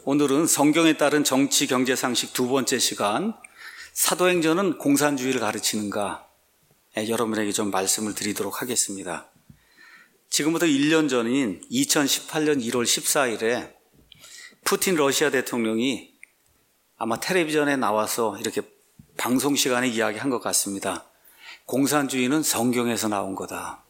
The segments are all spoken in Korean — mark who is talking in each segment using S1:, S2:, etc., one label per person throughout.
S1: 오늘은 성경에 따른 정치, 경제, 상식 두 번째 시간, 사도행전은 공산주의를 가르치는가? 여러분에게 좀 말씀을 드리도록 하겠습니다. 지금부터 1년 전인 2018년 1월 14일에 푸틴 러시아 대통령이 아마 텔레비전에 나와서 이렇게 방송 시간에 이야기한 것 같습니다. 공산주의는 성경에서 나온 거다.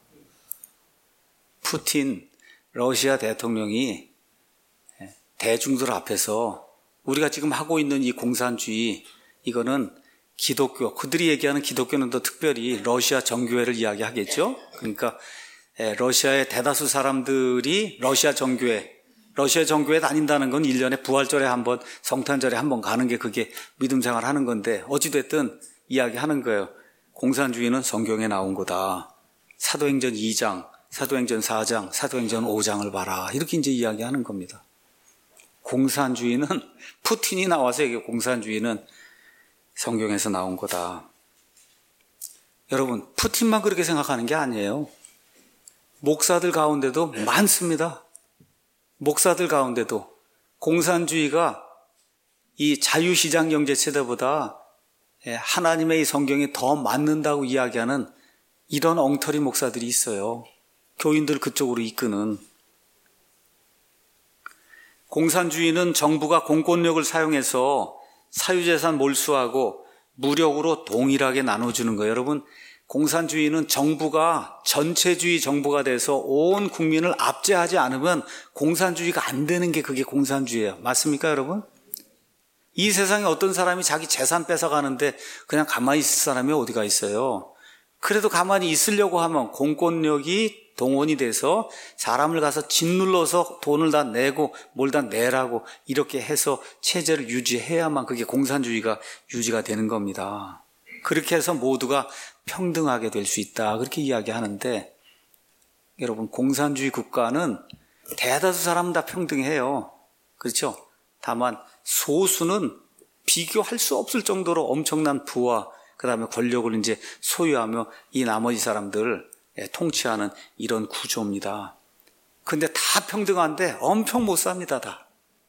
S1: 푸틴 러시아 대통령이 대중들 앞에서 우리가 지금 하고 있는 이 공산주의, 이거는 기독교, 그들이 얘기하는 기독교는 더 특별히 러시아 정교회를 이야기하겠죠. 그러니까 러시아의 대다수 사람들이 러시아 정교회 다닌다는 건 1년에 부활절에 한 번, 성탄절에 한 번 가는 게 그게 믿음 생활 하는 건데, 어찌됐든 이야기하는 거예요. 공산주의는 성경에 나온 거다. 사도행전 2장, 사도행전 4장, 사도행전 5장을 봐라. 이렇게 이제 이야기하는 겁니다. 공산주의는 푸틴이 나와서 이게 공산주의는 성경에서 나온 거다. 여러분, 푸틴만 그렇게 생각하는 게 아니에요. 목사들 가운데도 많습니다. 목사들 가운데도 공산주의가 이 자유시장 경제 체제보다 하나님의 이 성경이 더 맞는다고 이야기하는 이런 엉터리 목사들이 있어요. 교인들 그쪽으로 이끄는. 공산주의는 정부가 공권력을 사용해서 사유재산 몰수하고 무력으로 동일하게 나눠주는 거예요. 여러분, 공산주의는 정부가 전체주의 정부가 돼서 온 국민을 압제하지 않으면 공산주의가 안 되는 게 그게 공산주의예요. 맞습니까, 여러분? 이 세상에 어떤 사람이 자기 재산 뺏어가는데 그냥 가만히 있을 사람이 어디가 있어요? 그래도 가만히 있으려고 하면 공권력이 동원이 돼서 사람을 가서 짓눌러서 돈을 다 내고 뭘 다 내라고 이렇게 해서 체제를 유지해야만 그게 공산주의가 유지가 되는 겁니다. 그렇게 해서 모두가 평등하게 될 수 있다. 그렇게 이야기하는데, 여러분, 공산주의 국가는 대다수 사람은 다 평등해요. 그렇죠? 다만 소수는 비교할 수 없을 정도로 엄청난 부와 그 다음에 권력을 이제 소유하며 이 나머지 사람들을 통치하는 이런 구조입니다. 근데 다 평등한데 엄청 못 삽니다, 다.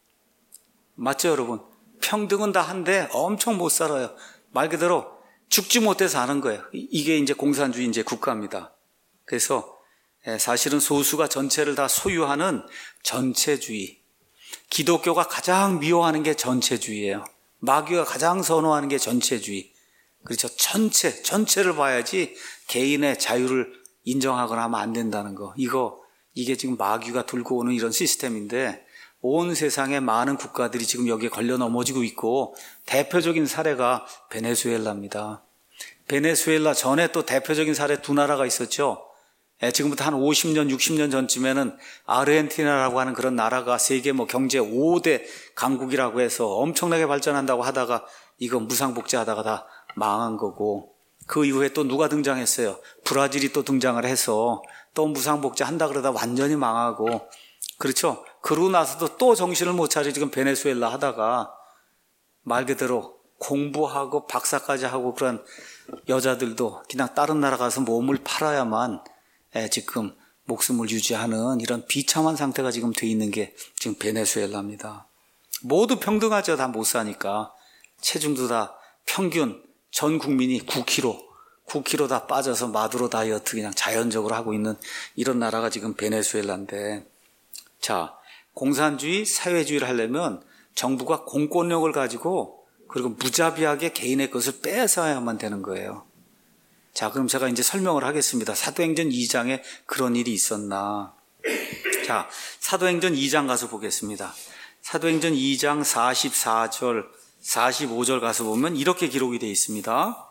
S1: 맞죠, 여러분? 평등은 다 한데 엄청 못 살아요. 말 그대로 죽지 못해 사는 거예요. 이게 이제 공산주의 이제 국가입니다. 그래서 사실은 소수가 전체를 다 소유하는 전체주의. 기독교가 가장 미워하는 게 전체주의예요. 마귀가 가장 선호하는 게 전체주의. 그렇죠. 전체를 봐야지 개인의 자유를 인정하거나 하면 안 된다는 거. 이게 지금 마귀가 들고 오는 이런 시스템인데, 온 세상의 많은 국가들이 지금 여기에 걸려 넘어지고 있고, 대표적인 사례가 베네수엘라입니다. 베네수엘라 전에 또 대표적인 사례 두 나라가 있었죠. 지금부터 한 50년, 60년 전쯤에는 아르헨티나라고 하는 그런 나라가 세계 경제 5대 강국이라고 해서 엄청나게 발전한다고 하다가 이거 무상복지하다가 다 망한 거고, 그 이후에 또 누가 등장했어요? 브라질이 또 등장을 해서 또 무상복지 한다 그러다 완전히 망하고, 그렇죠? 그러고 나서도 또 정신을 못 차리고 지금 베네수엘라 하다가 말 그대로 공부하고 박사까지 하고 그런 여자들도 그냥 다른 나라 가서 몸을 팔아야만 지금 목숨을 유지하는 이런 비참한 상태가 지금 돼 있는 게 지금 베네수엘라입니다. 모두 평등하죠. 다 못 사니까. 체중도 다 평균 전 국민이 9kg 다 빠져서 마두로 다이어트 그냥 자연적으로 하고 있는 이런 나라가 지금 베네수엘라인데, 자, 공산주의, 사회주의를 하려면 정부가 공권력을 가지고 그리고 무자비하게 개인의 것을 뺏어야만 되는 거예요. 자, 그럼 제가 이제 설명을 하겠습니다. 사도행전 2장에 그런 일이 있었나. 자, 사도행전 2장 가서 보겠습니다. 사도행전 2장 44절, 45절 가서 보면 이렇게 기록이 되어 있습니다.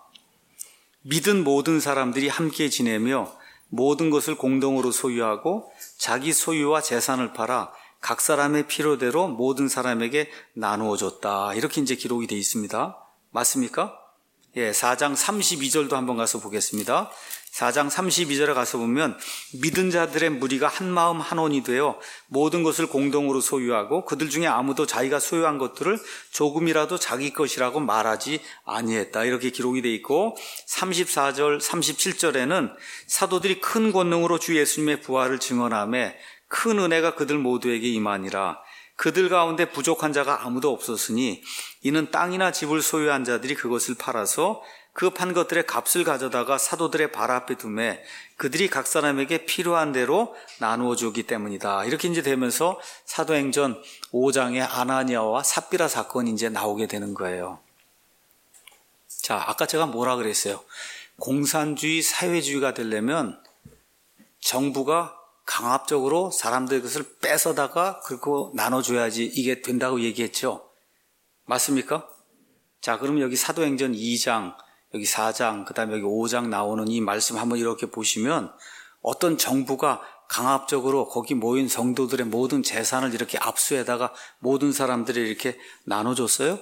S1: 믿은 모든 사람들이 함께 지내며 모든 것을 공동으로 소유하고 자기 소유와 재산을 팔아 각 사람의 필요대로 모든 사람에게 나누어 줬다. 이렇게 이제 기록이 되어 있습니다. 맞습니까? 4장 32절도 한번 가서 보겠습니다. 4장 32절에 가서 보면 믿은 자들의 무리가 한 마음 한 혼이 되어 모든 것을 공동으로 소유하고 그들 중에 아무도 자기가 소유한 것들을 조금이라도 자기 것이라고 말하지 아니했다. 이렇게 기록이 되어 있고, 34절 37절에는 사도들이 큰 권능으로 주 예수님의 부활을 증언하며 큰 은혜가 그들 모두에게 임하니라. 그들 가운데 부족한 자가 아무도 없었으니 이는 땅이나 집을 소유한 자들이 그것을 팔아서 그 판 것들의 값을 가져다가 사도들의 발 앞에 두매 그들이 각 사람에게 필요한 대로 나누어 주기 때문이다. 이렇게 이제 되면서 사도행전 5장에 아나니아와 삽비라 사건이 이제 나오게 되는 거예요. 자, 아까 제가 뭐라 그랬어요? 공산주의, 사회주의가 되려면 정부가 강압적으로 사람들의 것을 뺏어다가 그리고 나눠줘야지 이게 된다고 얘기했죠. 맞습니까? 자, 그럼 여기 사도행전 2장, 여기 4장, 그 다음에 여기 5장 나오는 이 말씀 한번 이렇게 보시면 어떤 정부가 강압적으로 거기 모인 성도들의 모든 재산을 이렇게 압수해다가 모든 사람들이 이렇게 나눠줬어요?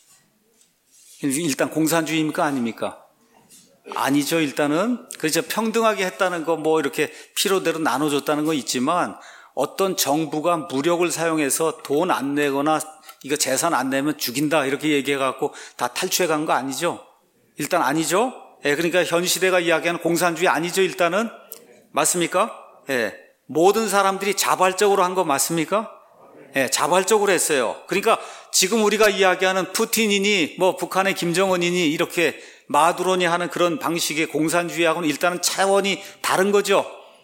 S1: 일단 공산주의입니까? 아닙니까? 아니죠. 일단은 그렇죠. 평등하게 했다는 거 뭐 이렇게 필요대로 나눠줬다는 거 있지만 어떤 정부가 무력을 사용해서 돈 안 내거나 이거 재산 안 내면 죽인다 이렇게 얘기해갖고 다 탈취해 간 거 아니죠. 일단 아니죠. 예, 그러니까 현 시대가 이야기하는 공산주의 아니죠. 일단은 맞습니까? 예, 모든 사람들이 자발적으로 한 거 맞습니까? 예, 자발적으로 했어요. 그러니까 지금 우리가 이야기하는 푸틴이니 뭐 북한의 김정은이니 이렇게 마두로니 하는 그런 방식의 공산주의하고는 일단은 차원이 다른 거죠.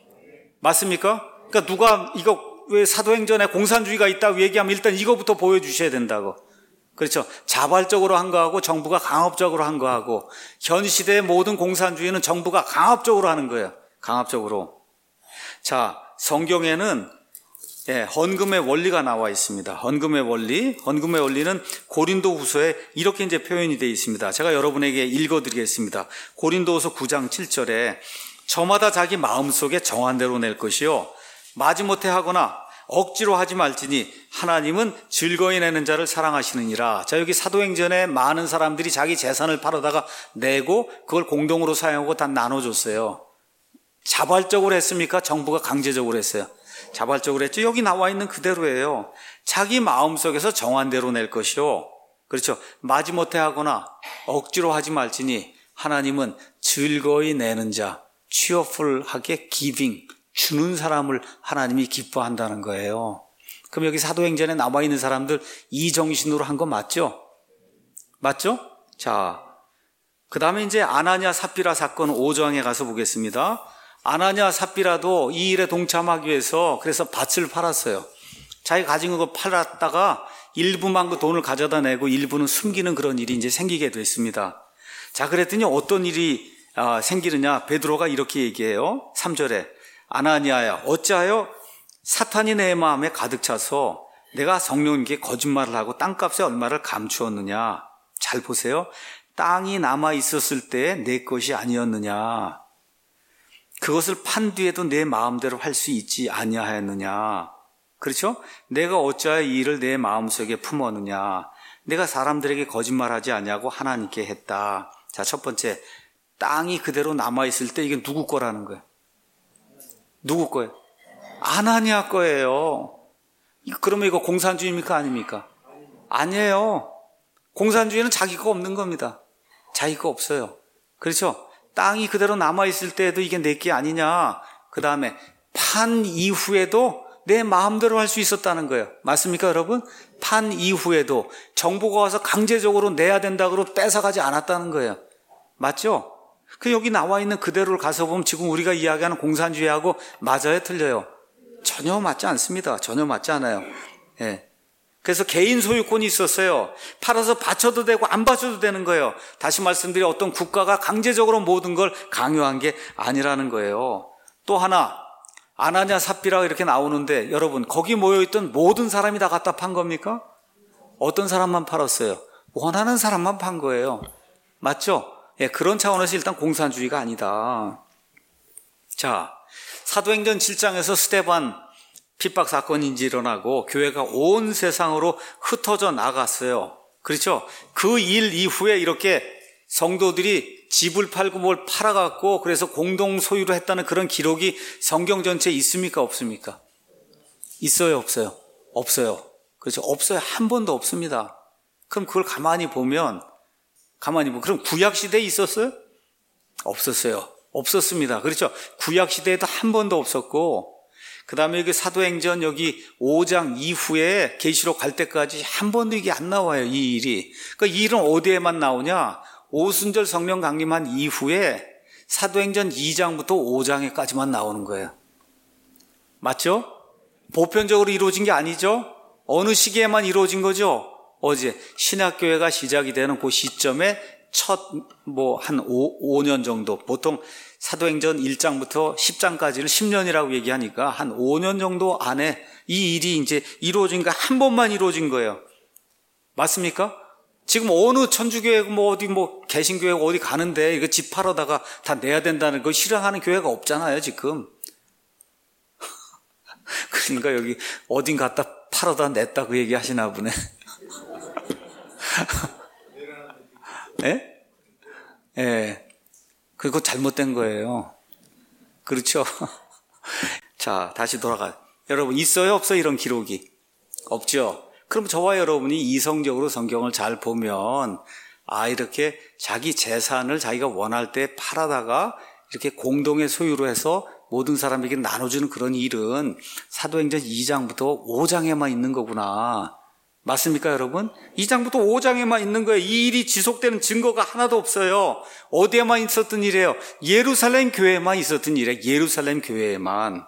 S1: 맞습니까? 그러니까 누가 이거 왜 사도행전에 공산주의가 있다고 얘기하면 일단 이거부터 보여주셔야 된다고. 그렇죠. 자발적으로 한 거하고 정부가 강압적으로 한 거하고 현 시대의 모든 공산주의는 정부가 강압적으로 하는 거예요. 강압적으로. 자, 성경에는 헌금의 원리가 나와 있습니다. 헌금의 원리는 고린도후서에 이렇게 이제 표현이 되어 있습니다. 제가 여러분에게 읽어드리겠습니다. 고린도후서 9장 7절에 저마다 자기 마음속에 정한 대로 낼 것이요 마지못해 하거나 억지로 하지 말지니 하나님은 즐거이 내는 자를 사랑하시느니라. 자, 여기 사도행전에 많은 사람들이 자기 재산을 팔아다가 내고 그걸 공동으로 사용하고 다 나눠줬어요. 자발적으로 했습니까? 정부가 강제적으로 했어요. 자발적으로 했죠. 여기 나와 있는 그대로예요. 자기 마음속에서 정한 대로 낼 것이요. 그렇죠. 마지못해 하거나 억지로 하지 말지니 하나님은 즐거이 내는 자, cheerful하게 giving, 주는 사람을 하나님이 기뻐한다는 거예요. 그럼 여기 사도행전에 나와 있는 사람들 이 정신으로 한 거 맞죠? 맞죠? 자, 그 다음에 이제 아나니아 삽비라 사건 5장에 가서 보겠습니다. 아나니아 삽비라도 이 일에 동참하기 위해서 그래서 밭을 팔았어요. 자기 가진 거 팔았다가 일부만 그 돈을 가져다 내고 일부는 숨기는 그런 일이 이제 생기게 됐습니다. 자, 그랬더니 어떤 일이 생기느냐? 베드로가 이렇게 얘기해요. 3절에 아나니아야 어찌하여 사탄이 내 마음에 가득 차서 내가 성령님께 거짓말을 하고 땅값에 얼마를 감추었느냐? 잘 보세요. 땅이 남아 있었을 때 내 것이 아니었느냐? 그것을 판 뒤에도 내 마음대로 할 수 있지 아니하였느냐? 그렇죠? 내가 어찌하여 이 일을 내 마음속에 품었느냐? 내가 사람들에게 거짓말하지 아니하고 하나님께 했다. 자, 첫 번째, 땅이 그대로 남아 있을 때 이게 누구 거라는 거예요? 누구 거예요? 아나니아 거예요. 그러면 이거 공산주의입니까? 아닙니까? 아니에요. 공산주의는 자기 거 없는 겁니다. 자기 거 없어요. 그렇죠? 땅이 그대로 남아있을 때에도 이게 내게 아니냐. 그 다음에 판 이후에도 내 마음대로 할 수 있었다는 거예요. 맞습니까, 여러분? 판 이후에도 정부가 와서 강제적으로 내야 된다고 뺏어가지 않았다는 거예요. 맞죠? 그 여기 나와 있는 그대로를 가서 보면 지금 우리가 이야기하는 공산주의하고 맞아요, 틀려요? 전혀 맞지 않습니다. 전혀 맞지 않아요. 예. 그래서 개인 소유권이 있었어요. 팔아서 바쳐도 되고 안 바쳐도 되는 거예요. 다시 말씀드려 어떤 국가가 강제적으로 모든 걸 강요한 게 아니라는 거예요. 또 하나, 아나니아 삽비라 이렇게 나오는데 여러분 거기 모여있던 모든 사람이 다 갖다 판 겁니까? 어떤 사람만 팔았어요? 원하는 사람만 판 거예요. 맞죠? 예, 그런 차원에서 일단 공산주의가 아니다. 자, 사도행전 7장에서 스데반 핍박 사건이 이제 일어나고 교회가 온 세상으로 흩어져 나갔어요. 그렇죠? 그 일 이후에 이렇게 성도들이 집을 팔고 뭘 팔아갖고 그래서 공동 소유로 했다는 그런 기록이 성경 전체에 있습니까? 없습니까? 있어요? 없어요? 없어요. 그렇죠? 없어요. 한 번도 없습니다. 그럼 그걸 가만히 보면 그럼 구약시대에 있었어요? 없었어요. 없었습니다. 그렇죠? 구약시대에도 한 번도 없었고 그 다음에 여기 사도행전 여기 5장 이후에 계시록 갈 때까지 한 번도 이게 안 나와요, 이 일이. 그러니까 이 일은 어디에만 나오냐? 오순절 성령 강림한 이후에 사도행전 2장부터 5장에까지만 나오는 거예요. 맞죠? 보편적으로 이루어진 게 아니죠? 어느 시기에만 이루어진 거죠? 어제 신약교회가 시작이 되는 그 시점에 한 5년 정도, 보통 사도행전 1장부터 10장까지를 10년이라고 얘기하니까 한 5년 정도 안에 이 일이 이제 이루어진 거 한 번만 이루어진 거예요. 맞습니까? 지금 어느 천주교회고 어디 개신교회고 어디 가는데 이거 집 팔아다가 다 내야 된다는 거 실행하는 교회가 없잖아요, 지금. 그러니까 여기 어딘 갖다 팔아다 냈다 그 얘기 하시나 보네. 예? 예. 그거 잘못된 거예요. 그렇죠? 자, 다시 돌아가. 여러분, 있어요? 없어요? 이런 기록이? 없죠? 그럼 저와 여러분이 이성적으로 성경을 잘 보면, 이렇게 자기 재산을 자기가 원할 때 팔아다가 이렇게 공동의 소유로 해서 모든 사람에게 나눠주는 그런 일은 사도행전 2장부터 5장에만 있는 거구나. 맞습니까, 여러분? 2장부터 5장에만 있는 거예요. 이 일이 지속되는 증거가 하나도 없어요. 어디에만 있었던 일이에요? 예루살렘 교회에만 있었던 일이에요. 예루살렘 교회에만.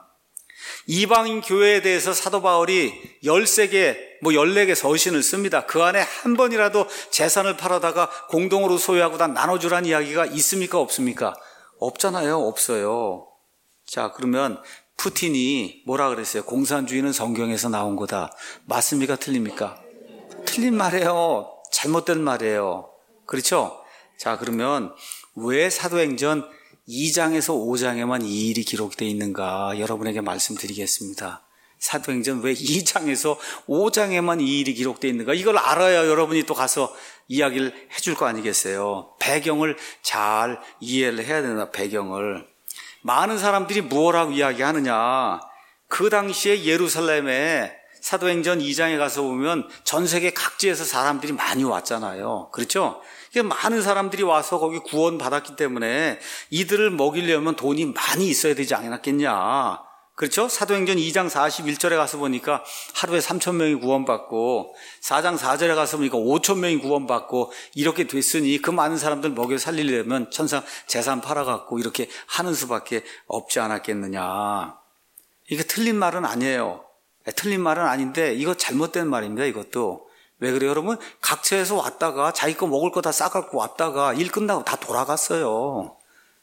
S1: 이방인 교회에 대해서 사도 바울이 13개, 14개 서신을 씁니다. 그 안에 한 번이라도 재산을 팔아다가 공동으로 소유하고 다 나눠주라는 이야기가 있습니까, 없습니까? 없잖아요. 없어요. 자, 그러면 푸틴이 뭐라 그랬어요? 공산주의는 성경에서 나온 거다. 맞습니까? 틀립니까? 틀린 말이에요. 잘못된 말이에요. 그렇죠? 자, 그러면 왜 사도행전 2장에서 5장에만 이 일이 기록되어 있는가 여러분에게 말씀드리겠습니다. 사도행전 왜 2장에서 5장에만 이 일이 기록되어 있는가? 이걸 알아야 여러분이 또 가서 이야기를 해줄 거 아니겠어요? 배경을 잘 이해를 해야 된다. 배경을. 많은 사람들이 무엇라고 이야기하느냐? 그 당시에 예루살렘에 사도행전 2장에 가서 보면 전 세계 각지에서 사람들이 많이 왔잖아요. 그렇죠? 많은 사람들이 와서 거기 구원 받았기 때문에 이들을 먹이려면 돈이 많이 있어야 되지 않았겠냐. 그렇죠? 사도행전 2장 41절에 가서 보니까 하루에 3,000명이 구원받고 4장 4절에 가서 보니까 5,000명이 구원받고 이렇게 됐으니 그 많은 사람들 먹여 살리려면 천상 재산 팔아갖고 이렇게 하는 수밖에 없지 않았겠느냐. 이게 틀린 말은 아니에요. 틀린 말은 아닌데 이거 잘못된 말입니다. 이것도. 왜 그래요, 여러분? 각처에서 왔다가 자기 거 먹을 거 다 싸갖고 왔다가 일 끝나고 다 돌아갔어요.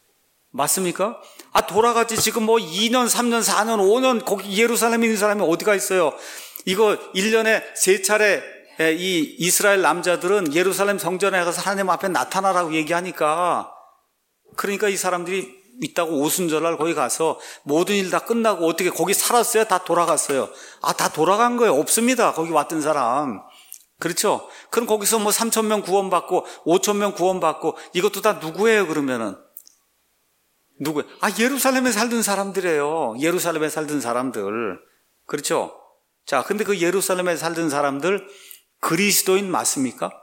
S1: 맞습니까? 돌아갔지. 지금 2년, 3년, 4년, 5년 거기 예루살렘에 있는 사람이 어디가 있어요? 이거 1년에 3차례 이 이스라엘 남자들은 예루살렘 성전에 가서 하나님 앞에 나타나라고 얘기하니까 그러니까 이 사람들이 있다고 오순절날 거기 가서 모든 일 다 끝나고 어떻게 거기 살았어요? 다 돌아갔어요. 다 돌아간 거예요. 없습니다. 거기 왔던 사람. 그렇죠? 그럼 거기서 3,000명 구원받고 5,000명 구원받고 이것도 다 누구예요, 그러면은? 누구예요? 예루살렘에 살던 사람들이에요. 예루살렘에 살던 사람들. 그렇죠? 자, 근데 그 예루살렘에 살던 사람들 그리스도인 맞습니까?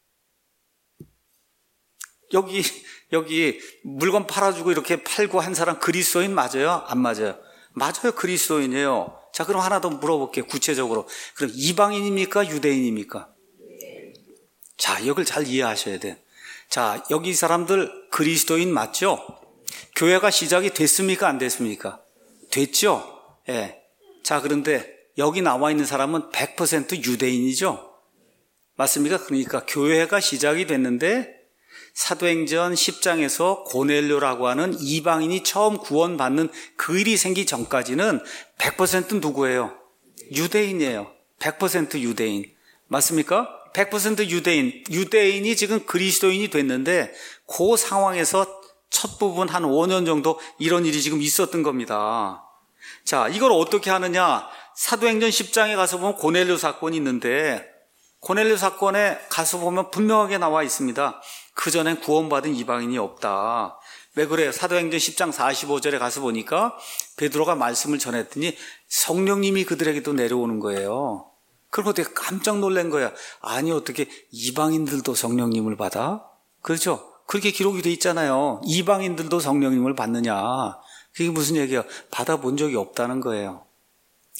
S1: 여기 물건 팔아주고 이렇게 팔고 한 사람 그리스도인 맞아요? 안 맞아요? 맞아요. 그리스도인이에요. 자, 그럼 하나 더 물어볼게요. 구체적으로. 그럼 이방인입니까? 유대인입니까? 자, 이걸 잘 이해하셔야 돼요. 자, 여기 사람들 그리스도인 맞죠? 교회가 시작이 됐습니까? 안 됐습니까? 됐죠? 예. 자, 그런데 여기 나와 있는 사람은 100% 유대인이죠? 맞습니까? 그러니까 교회가 시작이 됐는데 사도행전 10장에서 고넬료라고 하는 이방인이 처음 구원받는 그 일이 생기기 전까지는 100% 누구예요? 유대인이에요. 100% 유대인. 맞습니까? 100% 유대인. 유대인이 지금 그리스도인이 됐는데 그 상황에서 첫 부분 한 5년 정도 이런 일이 지금 있었던 겁니다. 자, 이걸 어떻게 하느냐? 사도행전 10장에 가서 보면 고넬료 사건이 있는데 고넬료 사건에 가서 보면 분명하게 나와 있습니다. 그전엔 구원받은 이방인이 없다. 왜 그래요? 사도행전 10장 45절에 가서 보니까 베드로가 말씀을 전했더니 성령님이 그들에게도 내려오는 거예요. 그럼 어떻게 깜짝 놀란 거야. 아니, 어떻게 이방인들도 성령님을 받아? 그렇죠? 그렇게 기록이 돼 있잖아요. 이방인들도 성령님을 받느냐. 그게 무슨 얘기야? 받아본 적이 없다는 거예요.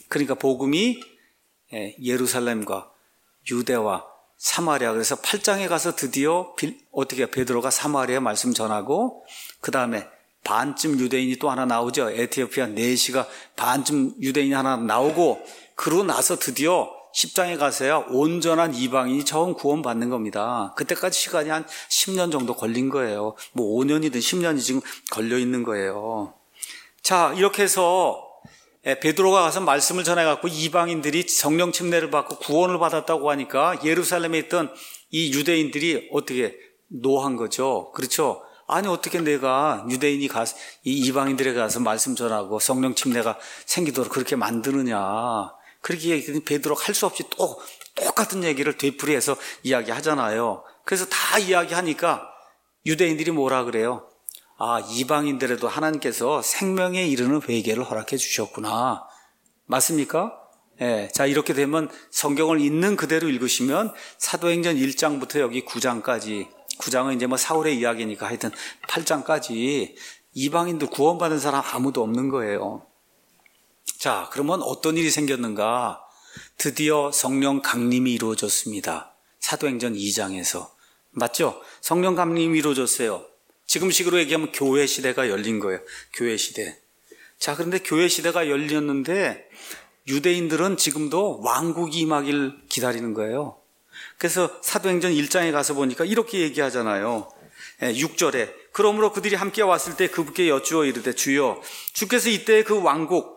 S1: 그러니까 복음이 예루살렘과 유대와 사마리아, 그래서 8장에 가서 드디어 어떻게 베드로가 사마리아 말씀 전하고, 그 다음에 반쯤 유대인이 또 하나 나오죠. 에티오피아 내시가 반쯤 유대인이 하나 나오고, 그러고 나서 드디어 10장에 가서야 온전한 이방인이 처음 구원받는 겁니다. 그때까지 시간이 한 10년 정도 걸린 거예요. 뭐 5년이든 10년이 지금 걸려 있는 거예요. 자, 이렇게 해서 베드로가 가서 말씀을 전해갖고 이방인들이 성령 침례를 받고 구원을 받았다고 하니까 예루살렘에 있던 이 유대인들이 어떻게 노한 거죠. 그렇죠? 아니, 어떻게 내가 유대인이 가서 이 이방인들에 가서 말씀 전하고 성령 침례가 생기도록 그렇게 만드느냐. 그렇게 얘기했더니 베드로가 할 수 없이 또 똑같은 얘기를 되풀이해서 이야기하잖아요. 그래서 다 이야기하니까 유대인들이 뭐라 그래요? 아, 이방인들에도 하나님께서 생명에 이르는 회개를 허락해 주셨구나. 맞습니까? 자, 이렇게 되면 성경을 있는 그대로 읽으시면 사도행전 1장부터 여기 9장까지, 9장은 이제 뭐 사울의 이야기니까 하여튼 8장까지 이방인들 구원받은 사람 아무도 없는 거예요. 자, 그러면 어떤 일이 생겼는가? 드디어 성령 강림이 이루어졌습니다. 사도행전 2장에서. 맞죠? 성령 강림이 이루어졌어요. 지금 식으로 얘기하면 교회 시대가 열린 거예요. 교회 시대. 자, 그런데 교회 시대가 열렸는데 유대인들은 지금도 왕국이 임하길 기다리는 거예요. 그래서 사도행전 1장에 가서 보니까 이렇게 얘기하잖아요. 6절에 그러므로 그들이 함께 왔을 때 그분께 여쭈어 이르되 주여 주께서 이때 그 왕국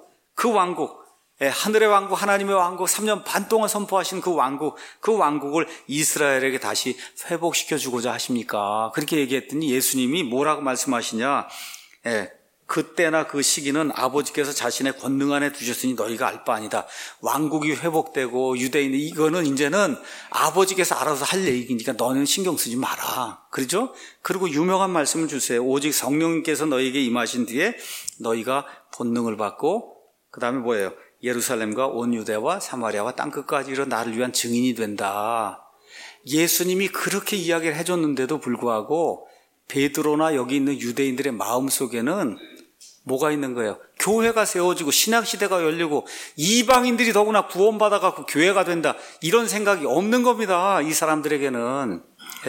S1: 하늘의 왕국, 하나님의 왕국, 3년 반 동안 선포하신 그 왕국을 이스라엘에게 다시 회복시켜 주고자 하십니까? 그렇게 얘기했더니 예수님이 뭐라고 말씀하시냐? 그때나 그 시기는 아버지께서 자신의 권능 안에 두셨으니 너희가 알 바 아니다. 왕국이 회복되고 유대인이 이거는 이제는 아버지께서 알아서 할 얘기니까 너는 신경 쓰지 마라. 그렇죠? 그리고 유명한 말씀을 주세요. 오직 성령님께서 너희에게 임하신 뒤에 너희가 본능을 받고 그 다음에 뭐예요? 예루살렘과 온 유대와 사마리아와 땅끝까지 이르러 나를 위한 증인이 된다. 예수님이 그렇게 이야기를 해줬는데도 불구하고 베드로나 여기 있는 유대인들의 마음속에는 뭐가 있는 거예요? 교회가 세워지고 신학시대가 열리고 이방인들이 더구나 구원받아갖고 교회가 된다. 이런 생각이 없는 겁니다. 이 사람들에게는.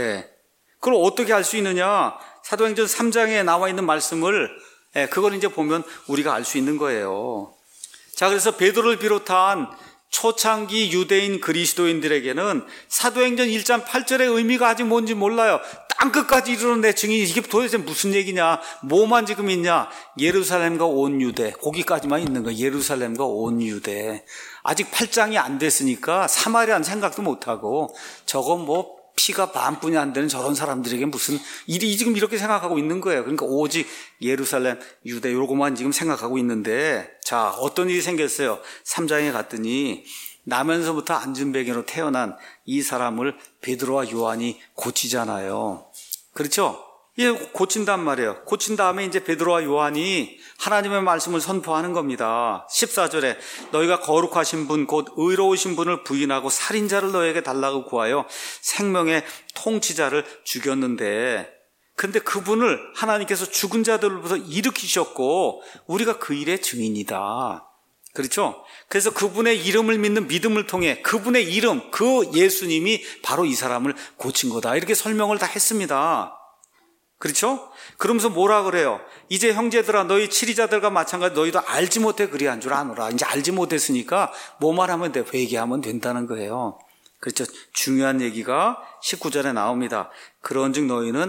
S1: 그걸 어떻게 알 수 있느냐? 사도행전 3장에 나와 있는 말씀을 그걸 이제 보면 우리가 알 수 있는 거예요. 자, 그래서 베드로를 비롯한 초창기 유대인 그리스도인들에게는 사도행전 1장 8절의 의미가 아직 뭔지 몰라요. 땅끝까지 이르는 내 증인이 이게 도대체 무슨 얘기냐? 뭐만 지금 있냐? 예루살렘과 온 유대, 거기까지만 있는 거예요. 예루살렘과 온 유대. 아직 8장이 안 됐으니까 사마리아는 생각도 못하고 저건 뭐 피가 반뿐이 안 되는 저런 사람들에게 무슨 일이 지금 이렇게 생각하고 있는 거예요. 그러니까 오직 예루살렘, 유대 요거만 지금 생각하고 있는데 자, 어떤 일이 생겼어요? 3장에 갔더니 나면서부터 안전뱅이로 태어난 이 사람을 베드로와 요한이 고치잖아요. 그렇죠? 예, 고친단 말이에요. 고친 다음에 이제 베드로와 요한이 하나님의 말씀을 선포하는 겁니다. 14절에 너희가 거룩하신 분 곧 의로우신 분을 부인하고 살인자를 너희에게 달라고 구하여 생명의 통치자를 죽였는데 근데 그분을 하나님께서 죽은 자들로부터 일으키셨고 우리가 그 일의 증인이다. 그렇죠? 그래서 그분의 이름을 믿는 믿음을 통해 그분의 이름, 그 예수님이 바로 이 사람을 고친 거다. 이렇게 설명을 다 했습니다. 그렇죠? 그러면서 뭐라 그래요? 이제 형제들아 너희 치리자들과 마찬가지 너희도 알지 못해 그리한 줄 아노라. 이제 알지 못했으니까 뭐만 하면 돼? 회개하면 된다는 거예요. 그렇죠? 중요한 얘기가 19절에 나옵니다. 그런즉 너희는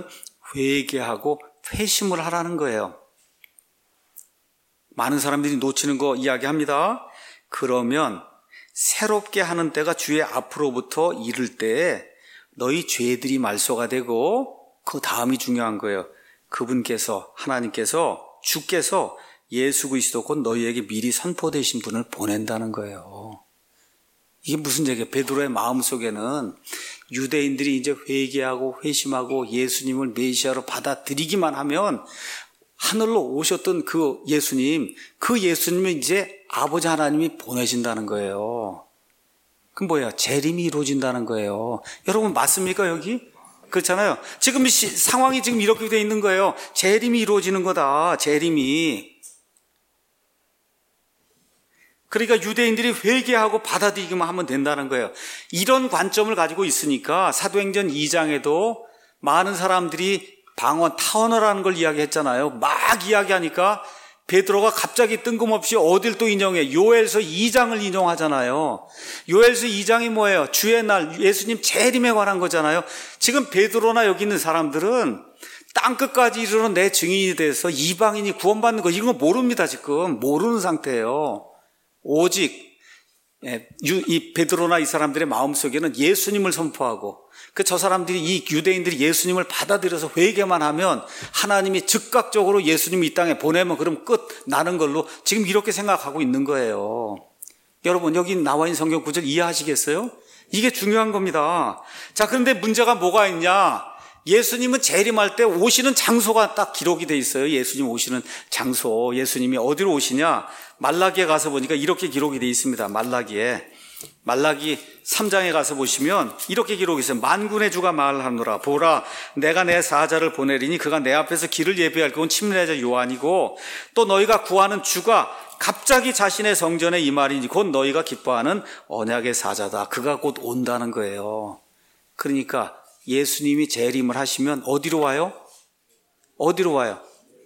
S1: 회개하고 회심을 하라는 거예요. 많은 사람들이 놓치는 거 이야기합니다. 그러면 새롭게 하는 때가 주의 앞으로부터 이를 때에 너희 죄들이 말소가 되고 그 다음이 중요한 거예요. 그분께서 하나님께서 주께서 예수 그리스도 곧 너희에게 미리 선포되신 분을 보낸다는 거예요. 이게 무슨 얘기예요? 베드로의 마음속에는 유대인들이 이제 회개하고 회심하고 예수님을 메시아로 받아들이기만 하면 하늘로 오셨던 그 예수님을 이제 아버지 하나님이 보내신다는 거예요. 그럼 뭐야? 재림이 이루어진다는 거예요. 여러분 맞습니까 여기? 그렇잖아요. 지금 상황이 지금 이렇게 돼 있는 거예요. 재림이 이루어지는 거다. 재림이. 그러니까 유대인들이 회개하고 받아들이기만 하면 된다는 거예요. 이런 관점을 가지고 있으니까 사도행전 2장에도 많은 사람들이 방언, 타언어라는 걸 이야기했잖아요. 막 이야기하니까 베드로가 갑자기 뜬금없이 어딜 또 인용해? 요엘서 2장을 인용하잖아요. 요엘서 2장이 뭐예요? 주의 날, 예수님 재림에 관한 거잖아요. 지금 베드로나 여기 있는 사람들은 땅끝까지 이르러 내 증인이 돼서 이방인이 구원받는 거 이런 거 모릅니다. 지금 모르는 상태예요. 오직 이 베드로나 이 사람들의 마음속에는 예수님을 선포하고 저 사람들이 이 유대인들이 예수님을 받아들여서 회개만 하면 하나님이 즉각적으로 예수님이 이 땅에 보내면 그럼 끝 나는 걸로 지금 이렇게 생각하고 있는 거예요. 여러분 여기 나와 있는 성경 구절 이해하시겠어요? 이게 중요한 겁니다. 자, 그런데 문제가 뭐가 있냐? 예수님은 재림할 때 오시는 장소가 딱 기록이 돼 있어요. 예수님 오시는 장소. 예수님이 어디로 오시냐? 말라기에 가서 보니까 이렇게 기록이 돼 있습니다. 말라기 3장에 가서 보시면 이렇게 기록이 있어요. 만군의 주가 말하노라. 보라, 내가 내 사자를 보내리니 그가 내 앞에서 길을 예비할 그건 침례자 요한이고 또 너희가 구하는 주가 갑자기 자신의 성전에 임하리니 곧 너희가 기뻐하는 언약의 사자다. 그가 곧 온다는 거예요. 그러니까 예수님이 재림을 하시면 어디로 와요? 어디로요?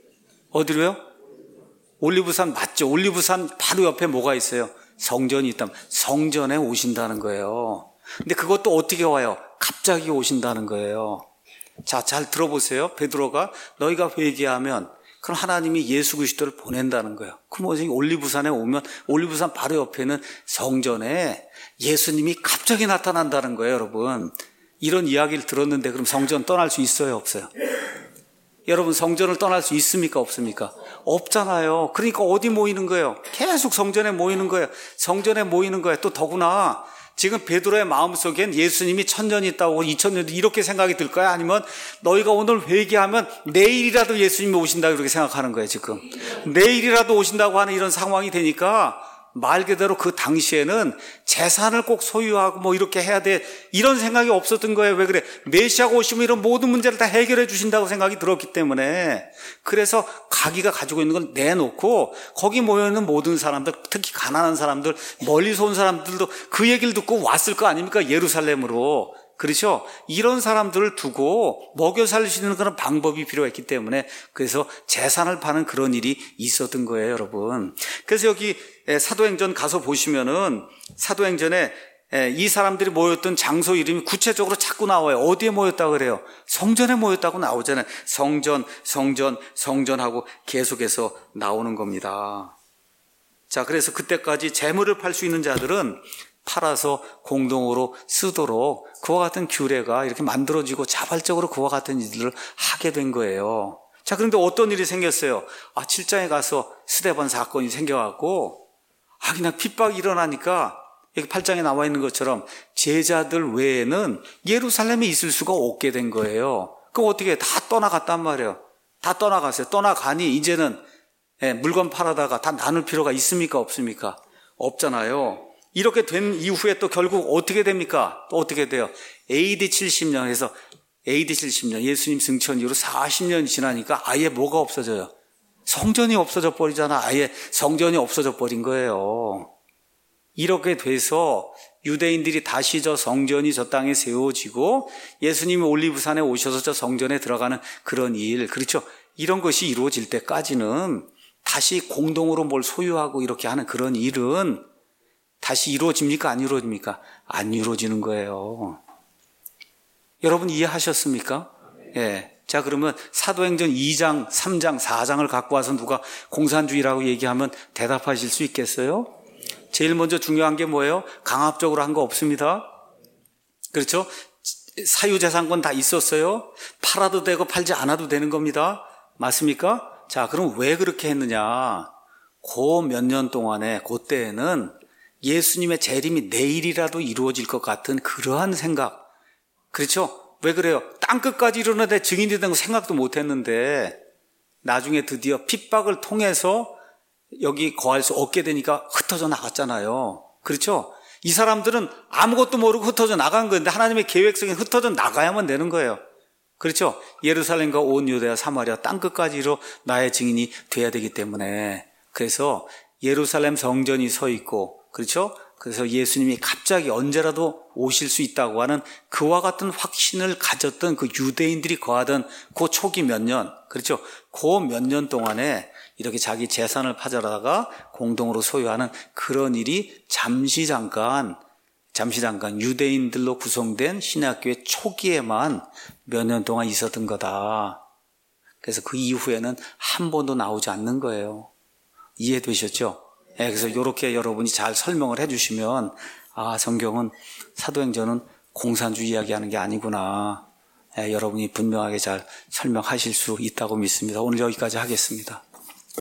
S1: 올리브산 맞죠? 올리브산 바로 옆에 뭐가 있어요? 성전이 있다면 성전에 오신다는 거예요. 근데 그것도 어떻게 와요? 갑자기 오신다는 거예요. 자, 잘 들어보세요. 베드로가 너희가 회개하면 그럼 하나님이 예수 그리스도를 보낸다는 거예요. 그럼 올리브산에 오면 올리브산 바로 옆에는 성전에 예수님이 갑자기 나타난다는 거예요, 여러분. 이런 이야기를 들었는데 그럼 성전 떠날 수 있어요, 없어요? 여러분 성전을 떠날 수 있습니까, 없습니까? 없잖아요. 그러니까 어디 모이는 거예요? 계속 성전에 모이는 거예요. 성전에 모이는 거예요. 또 더구나 지금 베드로의 마음속엔 예수님이 1000년 있다고 2000년 이렇게 생각이 들까요? 아니면 너희가 오늘 회개하면 내일이라도 예수님이 오신다 이렇게 생각하는 거예요, 지금. 내일이라도 오신다고 하는 이런 상황이 되니까 말 그대로 그 당시에는 재산을 꼭 소유하고 뭐 이렇게 해야 돼 이런 생각이 없었던 거예요. 왜 그래? 메시아가 오시면 이런 모든 문제를 다 해결해 주신다고 생각이 들었기 때문에 그래서 자기가 가지고 있는 걸 내놓고 거기 모여있는 모든 사람들, 특히 가난한 사람들, 멀리서 온 사람들도 그 얘기를 듣고 왔을 거 아닙니까? 예루살렘으로. 그렇죠? 이런 사람들을 두고 먹여 살릴 수 있는 그런 방법이 필요했기 때문에 그래서 재산을 파는 그런 일이 있었던 거예요, 여러분. 그래서 여기 사도행전 가서 보시면은 사도행전에 이 사람들이 모였던 장소 이름이 구체적으로 자꾸 나와요. 어디에 모였다고 그래요? 성전에 모였다고 나오잖아요. 성전하고 계속해서 나오는 겁니다. 자, 그래서 그때까지 재물을 팔 수 있는 자들은 팔아서 공동으로 쓰도록 그와 같은 규례가 이렇게 만들어지고 자발적으로 그와 같은 일들을 하게 된 거예요. 자, 그런데 어떤 일이 생겼어요? 7장에 가서 스데반 사건이 생겨갖고 그냥 핍박이 일어나니까 여기 8장에 나와 있는 것처럼 제자들 외에는 예루살렘에 있을 수가 없게 된 거예요. 그럼 어떻게 다 떠나갔단 말이에요. 다 떠나갔어요. 떠나가니 이제는 물건 팔아다가 다 나눌 필요가 있습니까, 없습니까? 없잖아요. 이렇게 된 이후에 또 결국 어떻게 됩니까? 또 어떻게 돼요? AD 70년에서 AD 70년 예수님 승천 이후로 40년이 지나니까 아예 뭐가 없어져요? 성전이 없어져 버리잖아. 아예 성전이 없어져 버린 거예요. 이렇게 돼서 유대인들이 다시 저 성전이 저 땅에 세워지고 예수님이 올리브산에 오셔서 저 성전에 들어가는 그런 일, 그렇죠? 이런 것이 이루어질 때까지는 다시 공동으로 뭘 소유하고 이렇게 하는 그런 일은 다시 이루어집니까? 안 이루어집니까? 안 이루어지는 거예요. 여러분 이해하셨습니까? 예. 자, 그러면 사도행전 2장, 3장, 4장을 갖고 와서 누가 공산주의라고 얘기하면 대답하실 수 있겠어요? 제일 먼저 중요한 게 뭐예요? 강압적으로 한 거 없습니다. 그렇죠? 사유재산권 다 있었어요. 팔아도 되고 팔지 않아도 되는 겁니다. 맞습니까? 자, 그럼 왜 그렇게 했느냐? 그 몇 년 동안에 그때에는 예수님의 재림이 내일이라도 이루어질 것 같은 그러한 생각. 그렇죠? 왜 그래요? 땅끝까지 이르는데 증인이 된 거 생각도 못 했는데 나중에 드디어 핍박을 통해서 여기 거할 수 없게 되니까 흩어져 나갔잖아요. 그렇죠? 이 사람들은 아무것도 모르고 흩어져 나간 건데 하나님의 계획 속에 흩어져 나가야만 되는 거예요. 그렇죠? 예루살렘과 온 유대와 사마리아 땅끝까지로 나의 증인이 돼야 되기 때문에 그래서 예루살렘 성전이 서 있고, 그렇죠? 그래서 예수님이 갑자기 언제라도 오실 수 있다고 하는 그와 같은 확신을 가졌던 그 유대인들이 거하던 그 초기 몇 년, 그렇죠? 그 몇 년 동안에 이렇게 자기 재산을 파절하다가 공동으로 소유하는 그런 일이 잠시 잠깐 유대인들로 구성된 신학교의 초기에만 몇 년 동안 있었던 거다. 그래서 그 이후에는 한 번도 나오지 않는 거예요. 이해되셨죠? 그래서 이렇게 여러분이 잘 설명을 해주시면 성경은 사도행전은 공산주의 이야기하는 게 아니구나. 여러분이 분명하게 잘 설명하실 수 있다고 믿습니다. 오늘 여기까지 하겠습니다.